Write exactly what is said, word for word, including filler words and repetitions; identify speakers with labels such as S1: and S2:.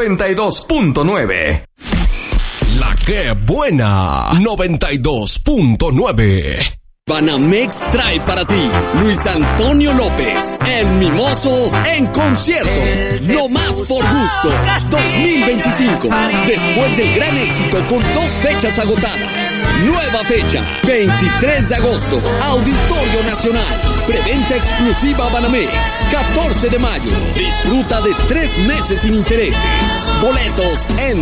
S1: noventa y dos punto nueve.
S2: La que buena, noventa y dos punto nueve.
S3: Banamex trae para ti Luis Antonio López, el mimoso en concierto. No más por gusto dos mil veinticinco. Después del gran éxito con dos fechas agotadas. Nueva fecha, veintitrés de agosto, Auditorio Nacional. Preventa exclusiva Banamex, catorce de mayo. Disfruta de tres meses sin intereses. Boletos en